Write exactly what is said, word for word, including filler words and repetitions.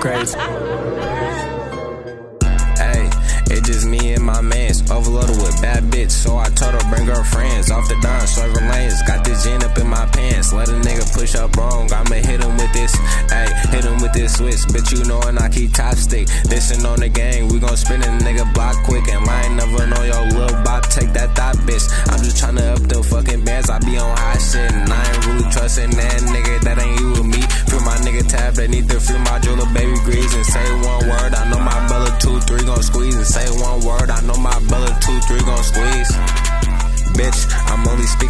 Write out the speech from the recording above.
crazy. Hey, it just me and my mans, overloaded with bad bitch, so I told her bring her friends. Off the dime, swerving lanes, got this gin up in my pants. Let a nigga push up wrong, I'ma hit him with this. Hey, hit him with this switch, bitch you know and I keep top stick. Listen on the gang, we gon' spin a nigga block quick. And line never know your little bop, take that thought bitch. I'm just tryna up the fucking bands, I be on high shit. And I ain't really trusting that nigga, that ain't you or me. Free my nigga tab, they need to free my jeweler, baby grease. And say one word, I know my brother two, three gon' squeeze. And say one word, I know my brother two, three gon' squeeze. Bitch,